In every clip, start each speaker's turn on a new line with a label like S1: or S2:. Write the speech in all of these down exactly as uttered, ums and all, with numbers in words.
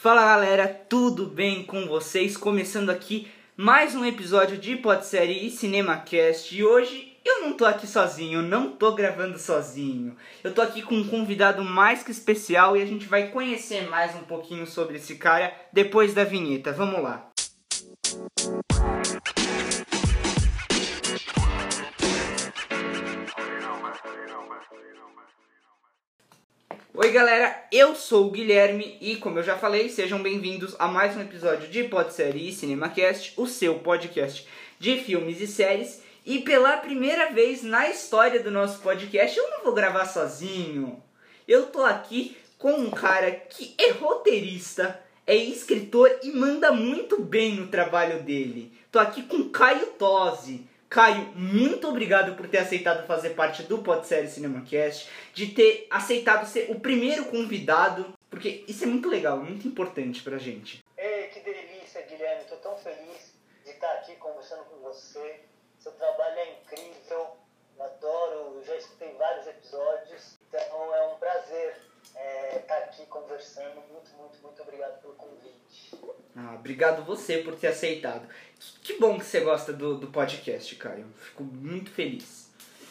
S1: Fala galera, tudo bem com vocês? Começando aqui mais um episódio de Podsérie e CinemaCast. E hoje eu não tô aqui sozinho, não tô gravando sozinho. Eu tô aqui com um convidado mais que especial e a gente vai conhecer mais um pouquinho sobre esse cara depois da vinheta. Vamos lá. Oi galera, eu sou o Guilherme e, como eu já falei, sejam bem-vindos a mais um episódio de Podsérie e CinemaCast, o seu podcast de filmes e séries. E pela primeira vez na história do nosso podcast, eu não vou gravar sozinho. Eu tô aqui com um cara que é roteirista, é escritor e manda muito bem no trabalho dele. Tô aqui com Caio Tosi. Caio, muito obrigado por ter aceitado fazer parte do Podsérie CinemaCast, de ter aceitado ser o primeiro convidado, porque isso é muito legal, muito importante pra gente.
S2: Ei, que delícia, Guilherme, tô tão feliz de estar aqui conversando com você. Seu trabalho é incrível, eu adoro, eu já escutei vários episódios, então é um prazer é, estar aqui conversando. Muito, muito, muito obrigado pelo convite.
S1: Ah, obrigado você por ter aceitado. Que bom que você gosta do, do podcast, Caio. Fico muito feliz.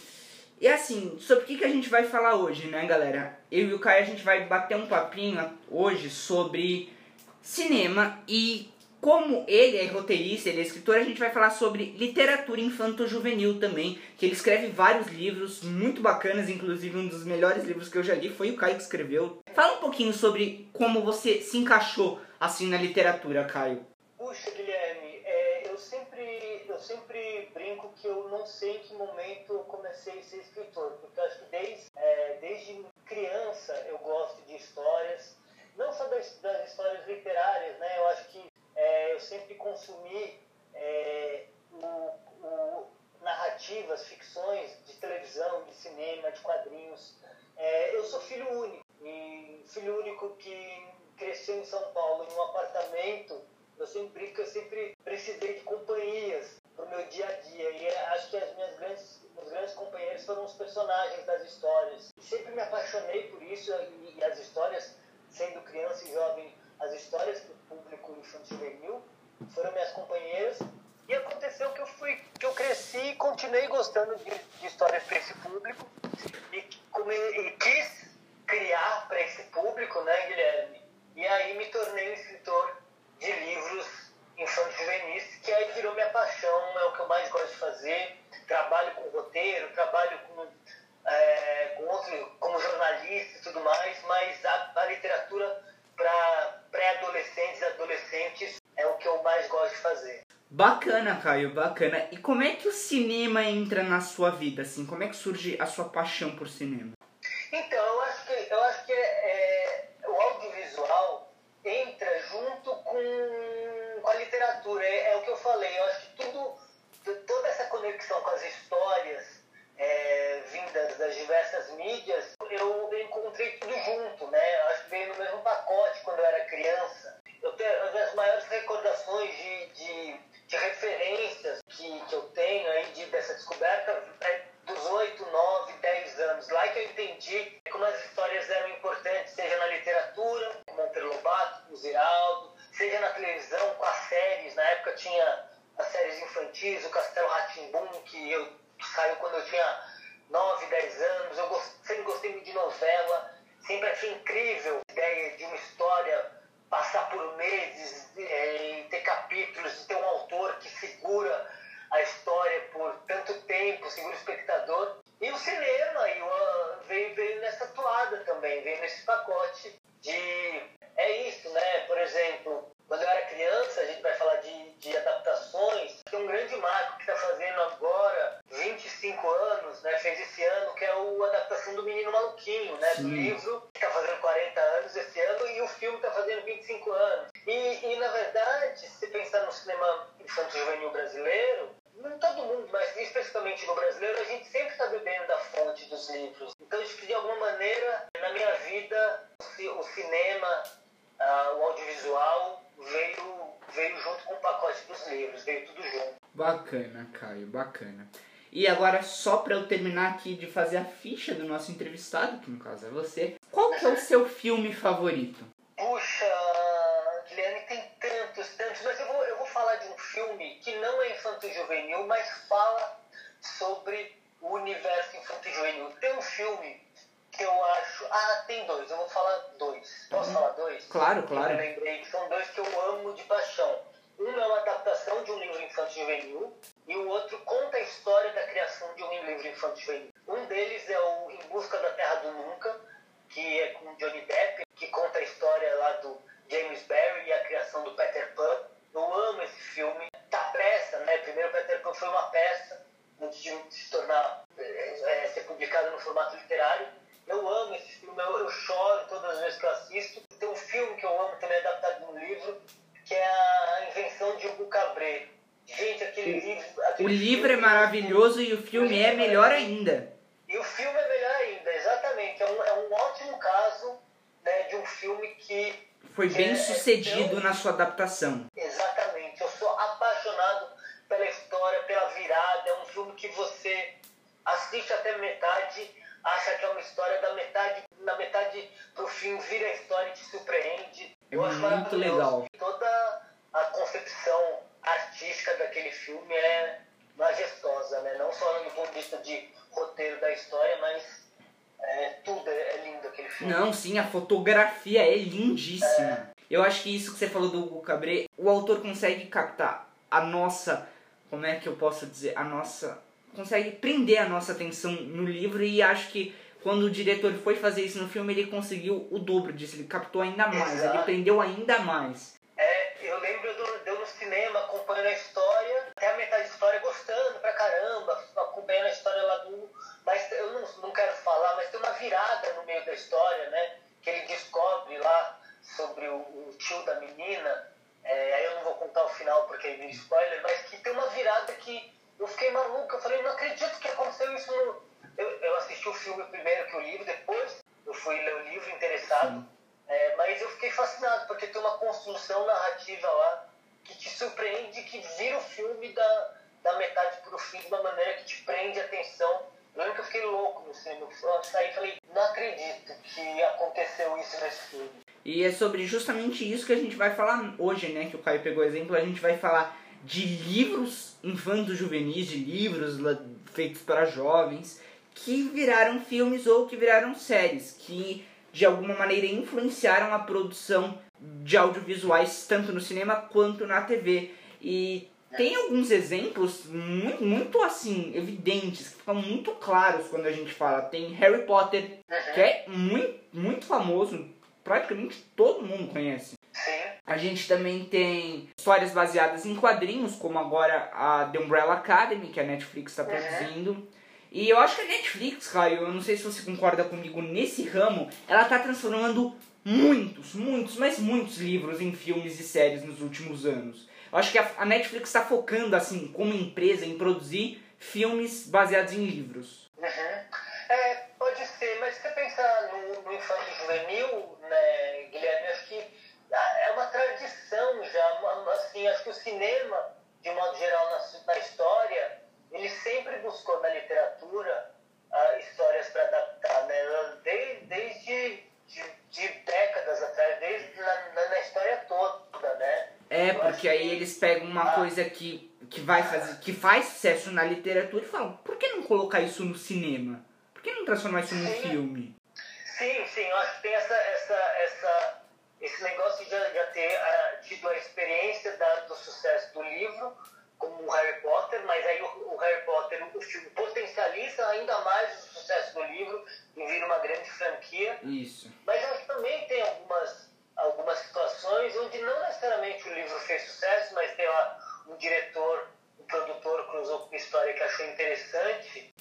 S1: E assim, sobre o que, que a gente vai falar hoje, né, galera? Eu e o Caio, a gente vai bater um papinho hoje sobre cinema. E como ele é roteirista, ele é escritor, a gente vai falar sobre literatura infanto-juvenil também. Que ele escreve vários livros muito bacanas, inclusive um dos melhores livros que eu já li foi o Caio que escreveu. Fala um pouquinho sobre como você se encaixou assim na literatura, Caio.
S2: Puxa, Guilherme, é, eu, sempre, eu sempre brinco que eu não sei em que momento eu comecei a ser escritor, porque eu acho que desde, é, desde criança eu gosto de histórias, não só das, das histórias literárias, né? Eu acho que é, eu sempre consumi é, o, o, narrativas, ficções de televisão, de cinema, de quadrinhos. É, eu sou filho único, e filho único que cresceu em São Paulo, em um apartamento. Eu sempre brinco que eu sempre precisei de companhias para o meu dia a dia. E acho que as minhas grandes, meus grandes companheiros foram os personagens das histórias. Sempre me apaixonei por isso, e, e as histórias, sendo criança e jovem, as histórias para o público infanto-juvenil foram minhas companheiras. E aconteceu que eu, fui, que eu cresci e continuei gostando de, de histórias para esse público. E, come, e quis criar para esse público, né, Guilherme? E aí me tornei um escritor de livros infanto-juvenis, que aí virou minha paixão, é o que eu mais gosto de fazer. Trabalho com roteiro, trabalho com, é, com outro, como jornalista e tudo mais, mas a, a literatura para pré-adolescentes e adolescentes é o que eu mais gosto de fazer.
S1: Bacana, Caio, bacana. E como é que o cinema entra na sua vida, assim? Como é que surge a sua paixão por cinema?
S2: Então, eu acho que, eu acho que é, o audiovisual entra junto com, com a literatura. É, é o que eu falei. Eu acho que tudo, toda essa conexão com as histórias é, vindas das diversas mídias, eu encontrei tudo junto, né? Eu acho que veio no mesmo pacote quando eu era criança. Eu tenho, as minhas maiores recordações de, de, de referências que, que eu tenho aí de, dessa descoberta é dos oito, nove, dez anos. Lá que eu entendi como as histórias eram importantes, seja na literatura, com Monteiro Lobato, com Ziraldo, seja na televisão, com as séries. Na época tinha as séries infantis, o Castelo Rá-Tim-Bum, que, eu, que saiu quando eu tinha nove, dez anos. Eu gost, sempre gostei muito de novela, sempre achei incrível a ideia de uma história passar por meses, é, ter capítulos, de ter um autor que segura a história por tanto tempo, segura o espectador. E o cinema e o, veio, veio nessa toada também, veio nesse pacote de... É isso, né? Por exemplo, quando eu era criança, a gente vai falar de, de adaptações. Tem um grande marco que está fazendo agora vinte e cinco anos, né? Fez esse ano, que é a adaptação do Menino Maluquinho, né? Do livro, que está fazendo quarenta anos esse ano, e o filme está fazendo vinte e cinco anos. E, e, na verdade, se você pensar no cinema infanto-juvenil brasileiro, não todo mundo, mas especificamente no brasileiro, a gente sempre está bebendo da fonte dos livros. Então, acho que de alguma maneira, na minha vida, o cinema, uh, o audiovisual veio, veio junto com o pacote dos livros, veio tudo junto.
S1: Bacana, Caio, bacana. E agora, só para eu terminar aqui de fazer a ficha do nosso entrevistado, que no caso é você, qual que é o seu filme favorito?
S2: Puxa, infanto-juvenil, mas fala sobre o universo infanto-juvenil. Tem um filme que eu acho... Ah, tem dois, eu vou falar dois. Posso
S1: Uhum.
S2: falar dois?
S1: Claro, claro.
S2: Eu lembrei que são dois que eu amo de paixão. Um é uma adaptação de um livro infanto-juvenil e o outro conta a história da criação de um livro infanto-juvenil. Um deles é o Em Busca da Terra do Nunca, que é com Johnny Depp, que conta a história lá do James Barry e a criação do Peter Pan. Eu amo esse filme. Da peça, né? Primeiro o Peter Pan foi uma peça, antes de se tornar, é, ser publicado no formato literário. Eu amo esse filme, eu, eu choro todas as vezes que eu assisto. Tem um filme que eu amo também adaptado no livro, que é A Invenção de Hugo Cabret. Gente, aquele livro... Aquele
S1: O livro é maravilhoso e o filme é melhor ainda.
S2: E o filme é melhor ainda, exatamente. É um, é um ótimo caso, né, de um filme que...
S1: Foi
S2: que
S1: bem
S2: é,
S1: sucedido
S2: é tão...
S1: na sua adaptação.
S2: Exatamente. Eu sou apaixonado pela história, pela virada. É um filme que você assiste até metade, acha que é uma história da metade, na metade pro fim vira a história e te surpreende.
S1: É
S2: Eu acho
S1: muito
S2: maravilhoso.
S1: legal.
S2: Toda a concepção artística daquele filme é majestosa, né? Não só do ponto de vista de roteiro da história, mas é, tudo é, é lindo aquele filme.
S1: Não, sim, a fotografia é lindíssima. É. Eu acho que isso que você falou do Hugo Cabret, o autor consegue captar a nossa, como é que eu posso dizer, a nossa, consegue prender a nossa atenção no livro, e acho que quando o diretor foi fazer isso no filme, ele conseguiu o dobro disso, ele captou ainda mais, Exato. Ele prendeu ainda mais.
S2: É, eu lembro do, de eu no cinema acompanhando a história, até a metade da história gostando pra caramba, acompanhando a história lá do... Mas eu não, não quero falar, mas tem uma virada no meio da história, né? Que ele descobre lá sobre o, o tio da menina, é, aí eu não vou contar o final porque é spoiler, mas que tem uma virada que eu fiquei maluco, eu falei, não acredito que aconteceu isso no... Eu, eu assisti o filme primeiro que o livro, depois eu fui ler o livro interessado, é, mas eu fiquei fascinado, porque tem uma construção narrativa lá que te surpreende, que vira o filme da, da metade pro fim de uma maneira que te prende a atenção. Eu lembro que eu fiquei louco no cinema, eu saí e falei, não acredito que aconteceu isso nesse filme.
S1: E é sobre justamente isso que a gente vai falar hoje, né, que o Caio pegou exemplo, a gente vai falar de livros infanto-juvenis, de livros feitos para jovens, que viraram filmes ou que viraram séries, que de alguma maneira influenciaram a produção de audiovisuais tanto no cinema quanto na T V. E tem alguns exemplos muito, muito assim, evidentes, que ficam muito claros quando a gente fala. Tem Harry Potter, que é muito, muito famoso, praticamente todo mundo conhece. A gente também tem histórias baseadas em quadrinhos, como agora a The Umbrella Academy, que a Netflix está produzindo. E eu acho que a Netflix, Caio, eu não sei se você concorda comigo nesse ramo, ela está transformando muitos, muitos, mas muitos livros em filmes e séries nos últimos anos. Eu acho que a, a Netflix está focando, assim, como empresa, em produzir filmes baseados em livros.
S2: Uhum. É, pode ser, mas se você pensar no, no infanto juvenil, né, Guilherme, acho que é uma tradição já, uma, assim, acho que o cinema, de modo geral, na, na história, ele sempre buscou na literatura uh, histórias para adaptar, né? Desde, desde de, de décadas atrás, desde na, na, na história toda, né?
S1: É, porque aí que... eles pegam uma ah. coisa que, que, vai fazer, que faz sucesso na literatura e falam, por que não colocar isso no cinema? Por que não transformar isso num filme?
S2: Sim, sim, eu acho que tem essa, essa, essa, esse negócio de já ter uh, tido a experiência da, do sucesso do livro, como o Harry Potter, mas aí o, o Harry Potter, o filme, potencializa ainda mais o sucesso do livro e vira uma grande franquia.
S1: Isso.
S2: Mas acho que também tem algumas, algumas situações onde não necessariamente o livro fez sucesso, mas tem lá um diretor, um produtor cruzou com uma história que achou interessante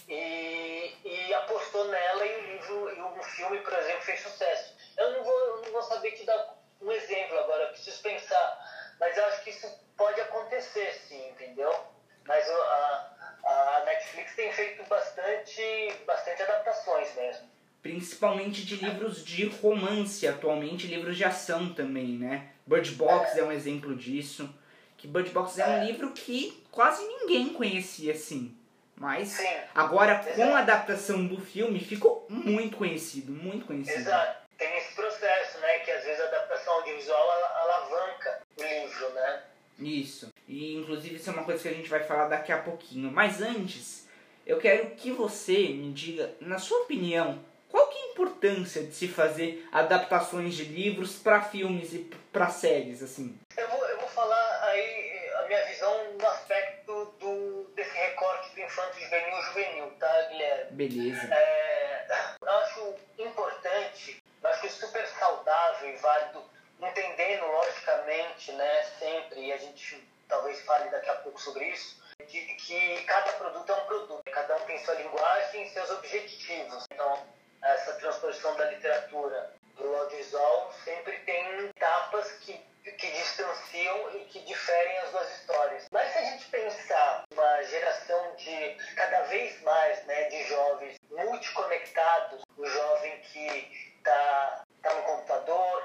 S2: e, e apostou nela, e o livro, e o filme, por exemplo, fez sucesso. Eu não vou, eu não vou saber te dar um exemplo agora, eu preciso pensar, mas eu acho que isso pode acontecer, sim, entendeu? Mas a, a Netflix tem feito bastante, bastante adaptações mesmo.
S1: Principalmente de livros de romance atualmente, livros de ação também, né? Bird Box é, é um exemplo disso. Que Bird Box é, é um livro que quase ninguém conhecia, assim. Mas sim, agora, exato, com a adaptação do filme, ficou muito conhecido, muito conhecido.
S2: Exato. Tem esse processo, né? Que às vezes a adaptação audiovisual alavanca o livro, né?
S1: Isso. E inclusive isso é uma coisa que a gente vai falar daqui a pouquinho. Mas antes, eu quero que você me diga, na sua opinião, qual que é a importância de se fazer adaptações de livros para filmes e para séries, assim?
S2: Eu vou, eu vou falar aí a minha visão no aspecto do, desse recorte do infanto juvenil e juvenil, tá, Guilherme?
S1: Beleza.
S2: É, eu acho importante, eu acho super saudável e válido, entendendo logicamente, né, sempre, e a gente talvez fale daqui a pouco sobre isso, de que cada produto é um produto, cada um tem sua linguagem e seus objetivos. Então, essa transposição da literatura para o audiovisual sempre tem etapas que, que distanciam e que diferem as duas histórias. Mas se a gente pensar uma geração de cada vez mais, né, de jovens multiconectados, o jovem que está tá no computador,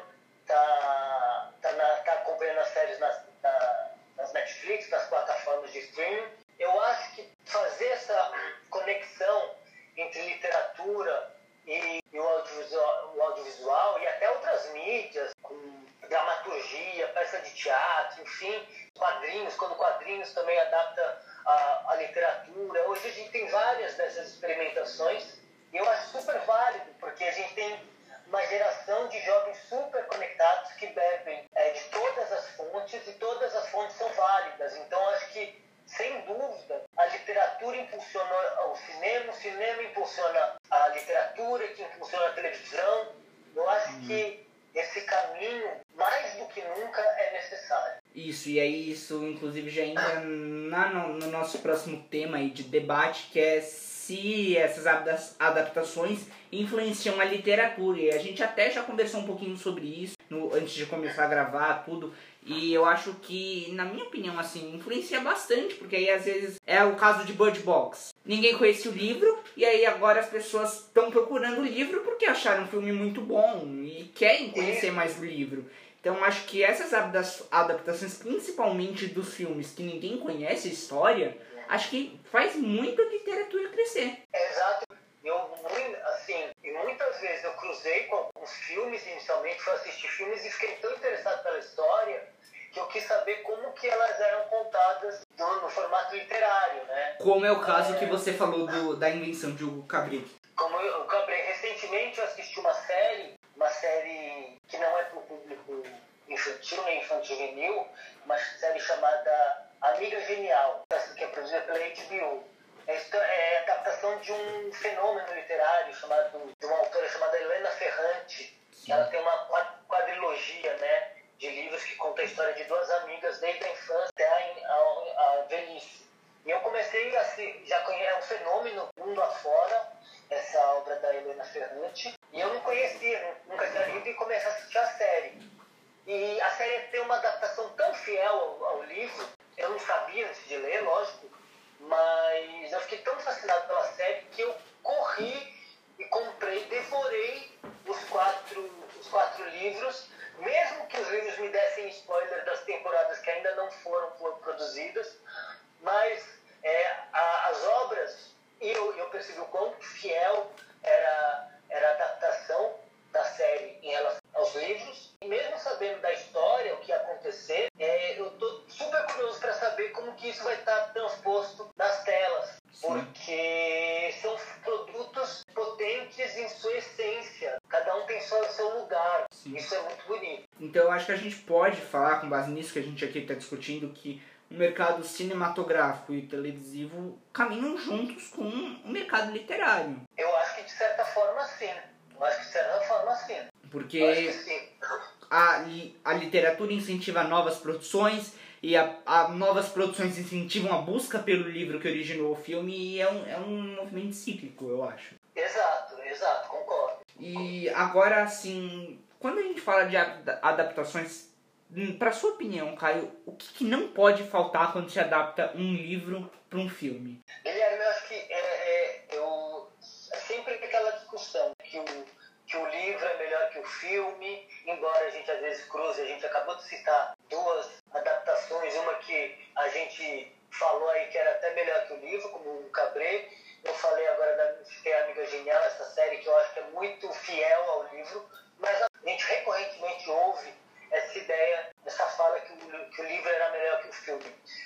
S2: está tá tá tá acompanhando as séries nas, na, nas Netflix, nas plataformas de streaming, eu acho que fazer essa conexão entre literatura e, e o, audiovisual, o audiovisual e até outras mídias, com dramaturgia, peça de teatro, enfim, quadrinhos, quando quadrinhos também adapta a, a literatura. Hoje a gente tem várias dessas experimentações e eu acho super válido, porque a gente tem uma geração de jovens super conectados que bebem é, de todas as fontes e todas as fontes são válidas. Então acho que, sem dúvida, a literatura impulsiona o cinema, o cinema impulsiona a literatura, que impulsiona a televisão. Eu acho uhum. que esse caminho, mais do que nunca, é necessário.
S1: Isso, e aí isso inclusive já entra na, no, no nosso próximo tema aí de debate, que é se essas adaptações influenciam a literatura. E a gente até já conversou um pouquinho sobre isso no, antes de começar a gravar tudo. E eu acho que, na minha opinião, assim, influencia bastante, porque aí às vezes é o caso de Bird Box. Ninguém conhecia o livro, e aí agora as pessoas estão procurando o livro porque acharam um filme muito bom e querem conhecer mais o livro. Então acho que essas adaptações, principalmente dos filmes que ninguém conhece a história, acho que faz muito a literatura crescer.
S2: Exato. Eu, assim, e muitas vezes eu cruzei com alguns filmes inicialmente, fui assistir filmes e fiquei tão interessado pela história que eu quis saber como que elas eram contadas no, no formato literário, né?
S1: Como é o caso é... que você falou do, da invenção de Hugo Cabret.
S2: Como eu, o Cabret, recentemente eu assisti uma série, uma série que não é para o público infantil nem infantil juvenil, uma série chamada Amiga Genial, que é produzida pela H B O. É a adaptação de um fenômeno literário chamado, de uma autora chamada Helena Ferrante. Que ela tem uma quadrilogia, né, de livros que conta a história de duas amigas desde a infância até a, a, a velhice. E eu comecei a se, já conhecer, é um fenômeno mundo afora, essa obra da Helena Ferrante. E eu não conhecia, nunca tinha lido e comecei a assistir a série. E a série tem uma adaptação tão fiel ao, ao livro, eu não sabia antes de ler, lógico, mas eu fiquei tão fascinado pela série que eu corri e comprei, devorei os quatro, os quatro livros, mesmo que os livros me dessem spoiler das temporadas que ainda não foram produzidas, mas é, a, as obras, e eu, eu percebi o quão fiel era, era a adaptação da série em relação aos livros, e mesmo sabendo da história, o que ia acontecer, é, eu estou super curioso para saber como que isso vai estar transposto nas telas. Sim. Porque são produtos potentes em sua essência. Cada um tem só o seu lugar. Sim. Isso é muito bonito.
S1: Então eu acho que a gente pode falar, com base nisso que a gente aqui está discutindo, que o mercado cinematográfico e televisivo caminham juntos com o mercado literário.
S2: Eu acho que de certa forma sim. Eu acho que de certa forma sim.
S1: Porque a, a literatura incentiva novas produções e a, a novas produções incentivam a busca pelo livro que originou o filme e é um, é um movimento cíclico, eu acho.
S2: Exato, exato, concordo.
S1: E agora, assim, quando a gente fala de adaptações, para sua opinião, Caio, o que, que não pode faltar quando se adapta um livro para um filme?
S2: Guilherme, eu acho que é, é, eu, é sempre aquela discussão que o, que o livro é melhor que o filme, embora a gente às vezes cruze, a gente acabou de citar duas adaptações, uma que a gente falou aí que era até melhor que o livro, como o Cabret. Eu falei agora da citei a Amiga Genial, essa série que eu acho que é muito fiel ao livro, mas a gente recorrentemente ouve essa ideia, essa fala que o, que o livro era melhor que o filme.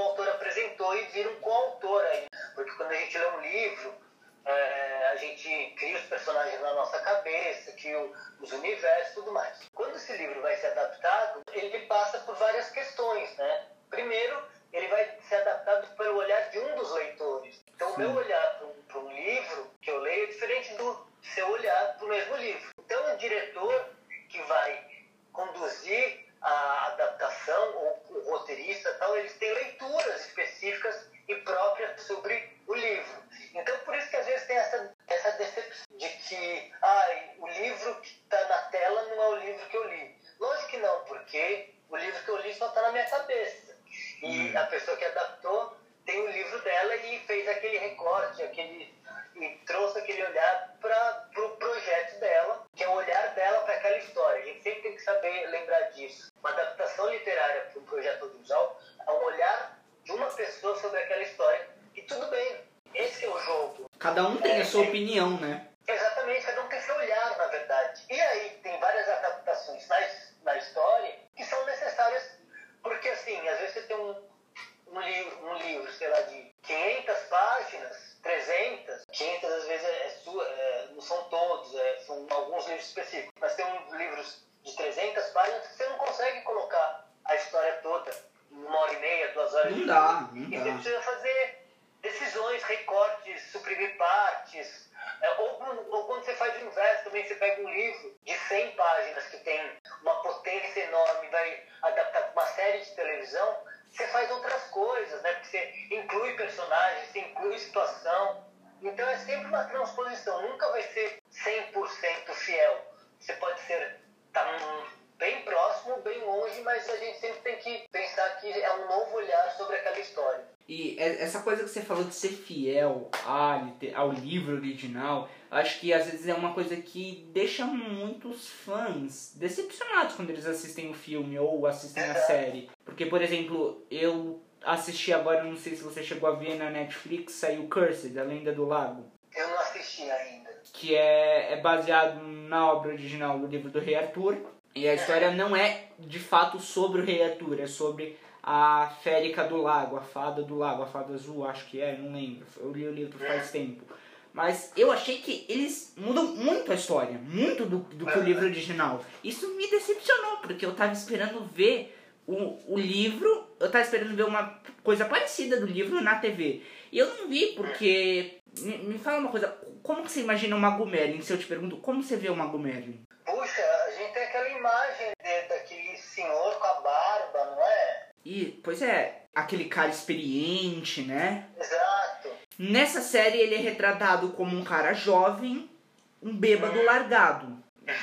S2: autor apresentou e vira um coautor aí. Porque quando a gente lê um livro, é, a gente cria os personagens na nossa cabeça, cria os universos e tudo mais. Quando esse livro vai ser adaptado, ele passa por várias questões, né? Primeiro, ele vai ser adaptado pelo olhar de um dos leitores. Então, o meu olhar para um, um livro que eu leio é diferente do seu olhar para o mesmo livro. Então, o diretor que vai conduzir a adaptação, ou o roteirista, tal, eles têm leituras específicas e próprias sobre o livro. Então, por isso que às vezes tem essa, essa decepção de que ah, o livro que está na tela não é o livro que eu li. Lógico que não, porque o livro que eu li só está na minha cabeça. E hum. a pessoa que adaptou tem o livro dela e fez aquele recorte, aquele, e trouxe aquele olhar para o pro projeto dela, que é o olhar dela para aquela história. A gente sempre tem que saber lembrar disso. Uma adaptação literária para um projeto audiovisual é um olhar de uma pessoa sobre aquela história. E tudo bem, esse é o jogo.
S1: Cada um tem
S2: é,
S1: a sua
S2: é,
S1: opinião, né?
S2: Exatamente, cada um tem seu olhar, na verdade. E aí tem várias adaptações na, na história que são necessárias, porque assim, às vezes você tem um, um, livro, um livro, sei lá, de quinhentas páginas, trezentas, quinhentas às vezes é, é sua, é, não são todos, é, são alguns livros específicos, mas tem um, livros de trezentas páginas que você não consegue colocar a história toda em uma hora e meia, duas horas.
S1: Não
S2: de
S1: dá,
S2: livro.
S1: não
S2: E
S1: dá.
S2: você precisa fazer decisões, recortes, suprimir partes. É, ou, ou quando você faz o inverso, também você pega um livro de cem páginas que tem uma potência enorme, vai adaptar para uma série de televisão, você faz outras coisas, né? Porque você inclui personagens, você inclui situação. Então é sempre uma transposição, nunca vai ser cem por cento fiel. Você pode ser tá, bem próximo, bem longe, mas a gente sempre tem que pensar que é um novo olhar sobre aquela história.
S1: E essa coisa que você falou de ser fiel ao livro original, acho que às vezes é uma coisa que deixa muitos fãs decepcionados quando eles assistem o filme ou assistem a série. Porque, por exemplo, eu assisti agora, não sei se você chegou a ver na Netflix, saiu Cursed, A Lenda do Lago.
S2: Eu não assisti ainda.
S1: Que é, é baseado na obra original do livro do Rei Arthur. E a história não é, de fato, sobre o Rei Arthur, é sobre a Férica do Lago, a Fada do Lago, a Fada Azul, acho que é, não lembro. Eu li o livro faz tempo. Mas eu achei que eles mudam muito a história, muito do, do que o livro original. Isso me decepcionou, porque eu tava esperando ver o, o livro, eu tava esperando ver uma coisa parecida do livro na T V. E eu não vi, porque... Me, me fala uma coisa, como que você imagina o Mago Merlin? Se eu te pergunto, como você vê o Mago Merlin?
S2: Puxa, a gente tem aquela imagem de, daquele senhor com a barba, não é?
S1: E, pois é, aquele cara experiente, né?
S2: Exato.
S1: Nessa série ele é retratado como um cara jovem, um bêbado hum. largado.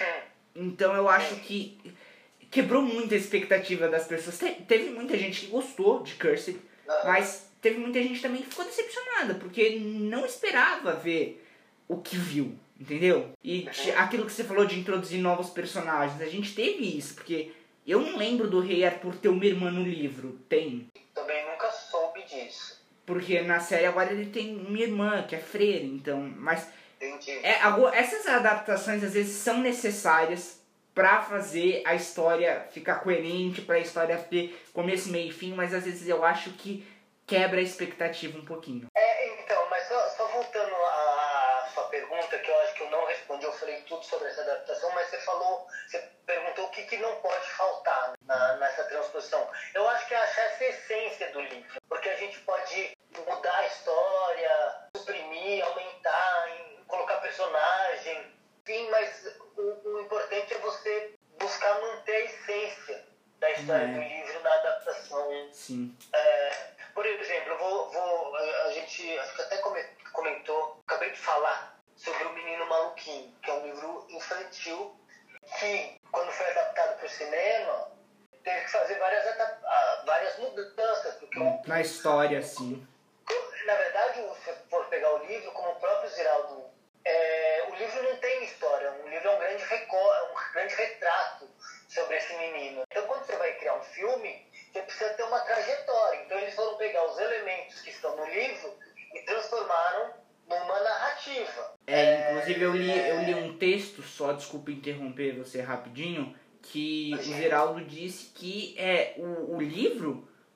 S1: Então eu acho que quebrou muito a expectativa das pessoas. Te, teve muita gente que gostou de Cursed, não. Mas teve muita gente também que ficou decepcionada, porque não esperava ver o que viu, entendeu? E uhum. aquilo que você falou de introduzir novos personagens, a gente teve isso, porque eu não lembro do Rei Arthur ter uma irmã no livro. Tem.
S2: Também nunca soube disso.
S1: Porque na série agora ele tem uma irmã, que é freira, então... Mas
S2: entendi.
S1: É, essas adaptações às vezes são necessárias pra fazer a história ficar coerente, pra história ter começo, meio e fim, mas às vezes eu acho que quebra a expectativa um pouquinho.
S2: É, então, mas só, só voltando à sua pergunta, que eu acho que eu não respondi, eu falei tudo sobre essa adaptação, mas você falou, você perguntou o que, que não pode faltar na, nessa transposição. Eu acho que é achar essa essência do livro, porque a gente pode mudar a história, suprimir, aumentar, colocar personagem, enfim, mas o, o importante é você buscar manter a essência da história é. do livro na adaptação.
S1: Sim.
S2: É, por exemplo, eu vou, vou, a gente acho que até comentou, acabei de falar sobre O Menino Maluquinho, que é um livro infantil que, quando foi adaptado para o cinema, teve que fazer várias, várias mudanças. Porque
S1: na
S2: o,
S1: história, sim.
S2: Na verdade, se for pegar o livro, como o próprio Ziraldo, é, o livro não tem história, o livro é um grande, recor, um grande retrato sobre esse menino. Então, quando você vai criar um filme, você precisa ter uma trajetória. Então, eles foram pegar os elementos que estão no livro e transformaram numa narrativa.
S1: É, inclusive eu li, eu li um texto, só desculpa interromper você rapidinho, que o Geraldo disse que é, o, o livro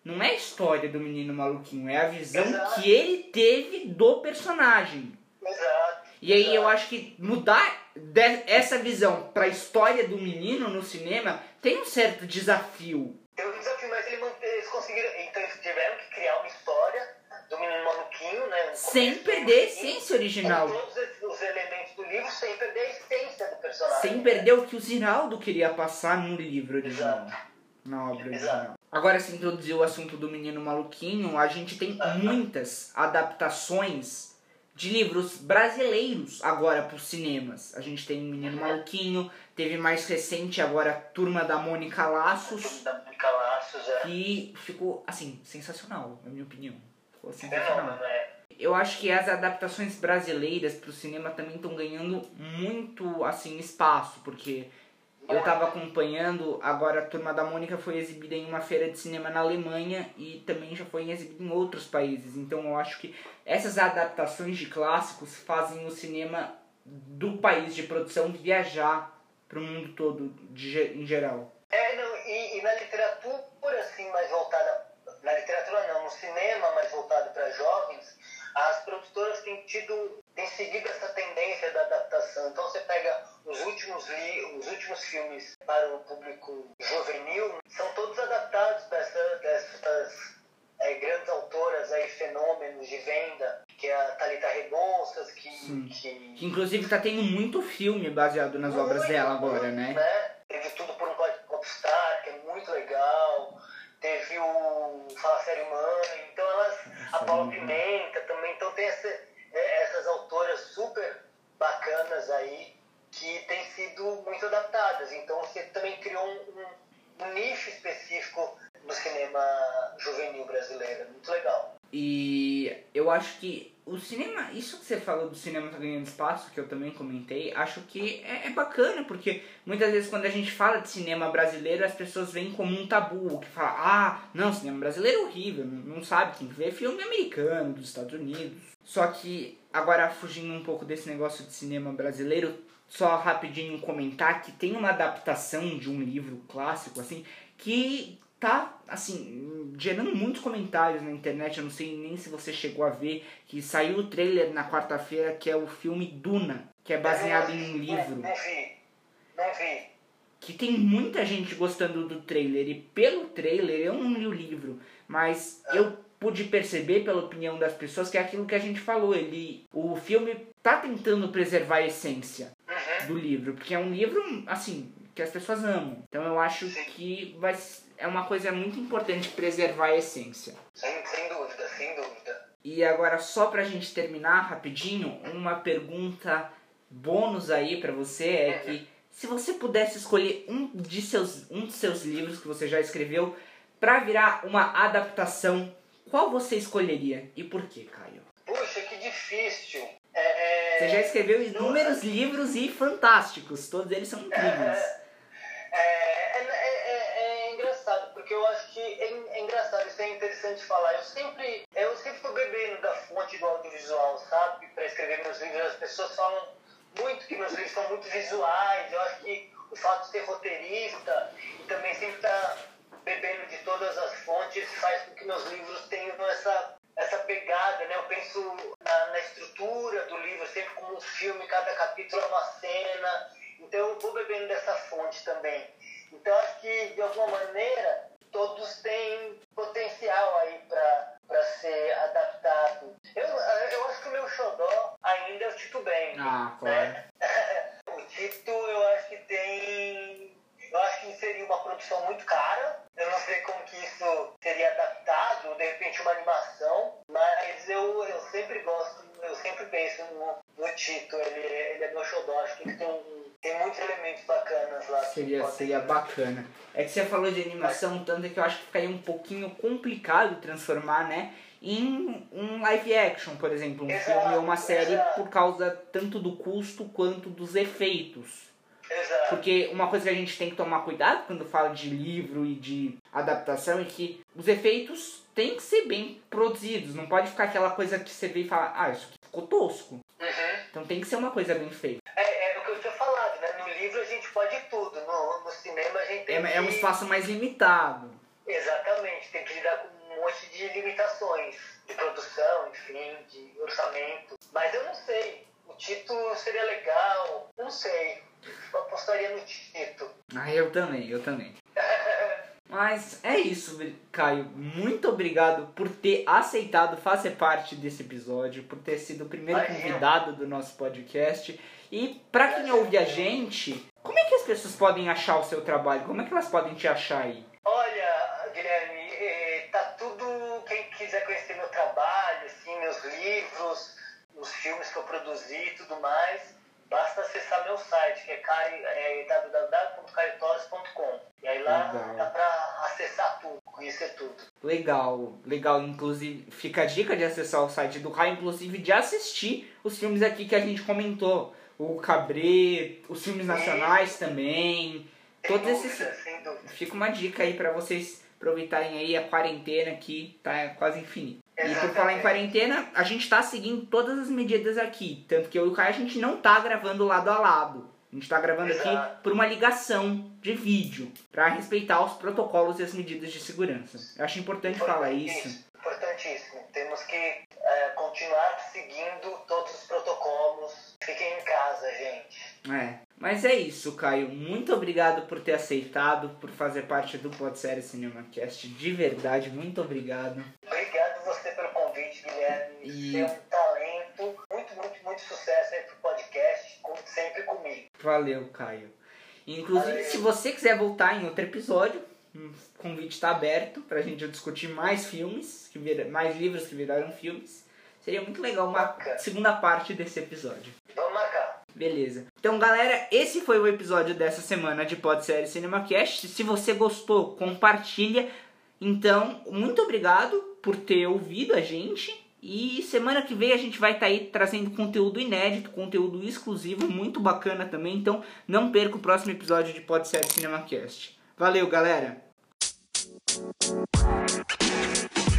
S1: não é a história do menino maluquinho, é a visão
S2: Exato.
S1: que ele teve do personagem.
S2: Exato.
S1: E aí
S2: exato.
S1: eu acho que mudar de- essa visão pra história do menino no cinema tem um certo desafio.
S2: Tem um desafio, mas ele mante- eles conseguiram. Então eles tiveram que criar uma história do menino maluquinho, né? Um
S1: Sem
S2: começo
S1: perder a
S2: maluquinho,
S1: essência original.
S2: Com todos esses- os elementos do livro, sem perder a essência do personagem.
S1: Sem perder o que o Ziraldo queria passar no livro original.
S2: Exato.
S1: Na obra
S2: Exato.
S1: original. Agora, se introduzir o assunto do menino maluquinho, a gente tem muitas adaptações de livros brasileiros agora para os cinemas. A gente tem o Menino Maluquinho, teve mais recente agora a Turma da Mônica Laços,
S2: Da Mônica Laços, é.
S1: que ficou, assim, sensacional, na minha opinião. Ficou sensacional.
S2: Fenômeno, é.
S1: Eu acho que as adaptações brasileiras para o cinema também estão ganhando muito, assim, espaço, porque eu estava acompanhando, agora a Turma da Mônica foi exibida em uma feira de cinema na Alemanha e também já foi exibida em outros países. Então eu acho que essas adaptações de clássicos fazem o cinema do país de produção viajar para o mundo todo de, em geral.
S2: É, não, e, e na literatura, assim, mais voltada... Na literatura não, no cinema mais voltado para jovens, as produtoras têm tido, têm seguido essa tendência da adaptação. Então você pega os últimos, li, os últimos filmes para o público juvenil, são todos adaptados dessa, dessas é, grandes autoras aí, fenômenos de venda, que é a Thalita Rebouças, que, que...
S1: que inclusive está tendo muito filme baseado nas
S2: muito,
S1: obras dela agora,
S2: muito,
S1: né?
S2: né? Teve Tudo por um Popstar, que é muito legal. Teve o Fala Sério Mãe, então elas, a Paula Pimenta também, então tem essa, essas autoras super bacanas aí que têm sido muito adaptadas, então você também criou um, um, um nicho específico no cinema juvenil brasileiro, muito legal.
S1: E eu acho que o cinema, isso que você falou do cinema tá ganhando espaço, que eu também comentei, acho que é, é bacana, porque muitas vezes quando a gente fala de cinema brasileiro, as pessoas veem como um tabu, que fala, ah, não, cinema brasileiro é horrível, não, não sabe, tem que ver filme americano, dos Estados Unidos. Só que, agora fugindo um pouco desse negócio de cinema brasileiro, só rapidinho comentar que tem uma adaptação de um livro clássico, assim, que tá, assim, gerando muitos comentários na internet. Eu não sei nem se você chegou a ver, que saiu o trailer na quarta-feira, que é o filme Duna, que é baseado em um livro.
S2: Não vi, não vi.
S1: Que tem muita gente gostando do trailer, e pelo trailer, eu não li o livro, mas eu pude perceber pela opinião das pessoas que é aquilo que a gente falou, ele, o filme tá tentando preservar a essência
S2: Uhum.
S1: do livro, porque é um livro, assim, que as pessoas amam. Então eu acho
S2: Sim.
S1: que vai, é uma coisa muito importante preservar a essência.
S2: Sem, sem dúvida, sem dúvida.
S1: E agora, só pra gente terminar rapidinho, uma pergunta bônus aí pra você é que, se você pudesse escolher um de seus, um de seus livros que você já escreveu pra virar uma adaptação, qual você escolheria? E por quê, Caio?
S2: Puxa, que difícil. É,
S1: Você já escreveu inúmeros livros e fantásticos, todos eles são incríveis.
S2: É, é, é, é, é engraçado, porque eu acho que é, é engraçado, isso é interessante falar. Eu sempre, eu sempre fui bebendo da fonte do audiovisual, sabe? Para escrever meus livros, as pessoas falam muito que meus livros são muito visuais. Eu acho que o fato de ser roteirista e também sempre estar bebendo de todas as fontes faz com que meus livros tenham essa, essa pegada, né? Eu penso na, na estrutura do livro, sempre como um filme, cada capítulo é uma cena. Então eu vou bebendo dessa fonte também. Então acho que, de alguma maneira, todos têm potencial aí para ser adaptado. Eu, eu acho que o meu xodó ainda é o Tito Bem.
S1: Ah, claro.
S2: Né? O Tito, eu acho que tem... Eu acho que seria uma produção muito cara. Eu não sei como que isso seria adaptado, de repente uma animação. Mas eu, eu sempre gosto, eu sempre penso no, no Tito. Ele, ele é meu xodó, acho que ele tem um... Tem muitos elementos bacanas lá.
S1: Seria, seria bacana. É que você falou de animação, tanto é que eu acho que ficaria um pouquinho complicado transformar, né, em um live action, por exemplo, um
S2: Exato,
S1: filme ou uma série,
S2: exato.
S1: por causa tanto do custo quanto dos efeitos.
S2: Exato.
S1: Porque uma coisa que a gente tem que tomar cuidado quando fala de livro e de adaptação é que os efeitos têm que ser bem produzidos. Não pode ficar aquela coisa que você vê e fala, ah, isso aqui ficou tosco.
S2: Uhum.
S1: Então tem que ser uma coisa bem feita.
S2: É, é o que eu tinha falado, né? No livro a gente pode tudo, no, no cinema a gente tem
S1: É,
S2: que...
S1: é um espaço mais limitado.
S2: Exatamente, tem que lidar com monte de limitações de produção, enfim, de orçamento. Mas eu não sei. O título seria legal. Não sei. Eu apostaria no título.
S1: Ah, eu também, eu também. Mas é isso, Caio. Muito obrigado por ter aceitado fazer parte desse episódio, por ter sido o primeiro
S2: Imagina. Convidado
S1: do nosso podcast. E pra quem ouve a gente, como é que as pessoas podem achar o seu trabalho? Como é que elas podem te achar aí?
S2: Olha, Guilherme, eh, tá tudo... Quem quiser conhecer meu trabalho, assim, meus livros, os filmes que eu produzi e tudo mais, basta acessar meu site, que é, é w w w ponto caio torres ponto com. E aí lá
S1: Legal.
S2: dá pra acessar tudo, conhecer tudo.
S1: Legal, legal. Inclusive, fica a dica de acessar o site do Caio, inclusive de assistir os filmes aqui que a gente comentou. O Cabré, os filmes nacionais Sim. também.
S2: Sem
S1: Todos
S2: dúvida,
S1: esses.
S2: sem dúvida.
S1: Fica uma dica aí pra vocês aproveitarem aí a quarentena que tá quase infinita. E por falar em quarentena, a gente tá seguindo todas as medidas aqui. Tanto que eu e o Caio, a gente não tá gravando lado a lado. A gente tá gravando
S2: Exato.
S1: aqui por uma ligação de vídeo, pra respeitar os protocolos e as medidas de segurança. Eu acho importante falar isso.
S2: Importantíssimo. Temos que é, continuar seguindo todos os protocolos. Fiquem em casa, gente.
S1: É. Mas é isso, Caio. Muito obrigado por ter aceitado, por fazer parte do Podsérie CinemaCast. De verdade, muito obrigado.
S2: Obrigado você pelo convite, Guilherme.
S1: E...
S2: Você é um talento. Muito, muito, muito sucesso aí pro podcast. Como sempre comigo.
S1: Valeu, Caio. Inclusive,
S2: Valeu.
S1: Se você quiser voltar em outro episódio, o convite está aberto pra gente discutir mais filmes, que vir... mais livros que viraram filmes. Seria muito legal uma Bacana. segunda parte desse episódio.
S2: Vamos marcar.
S1: Beleza. Então, galera, esse foi o episódio dessa semana de Podsérie CinemaCast. Se você gostou, compartilha. Então, muito obrigado por ter ouvido a gente. E semana que vem a gente vai estar aí trazendo conteúdo inédito, conteúdo exclusivo, muito bacana também. Então, não perca o próximo episódio de Podsérie CinemaCast. Valeu, galera!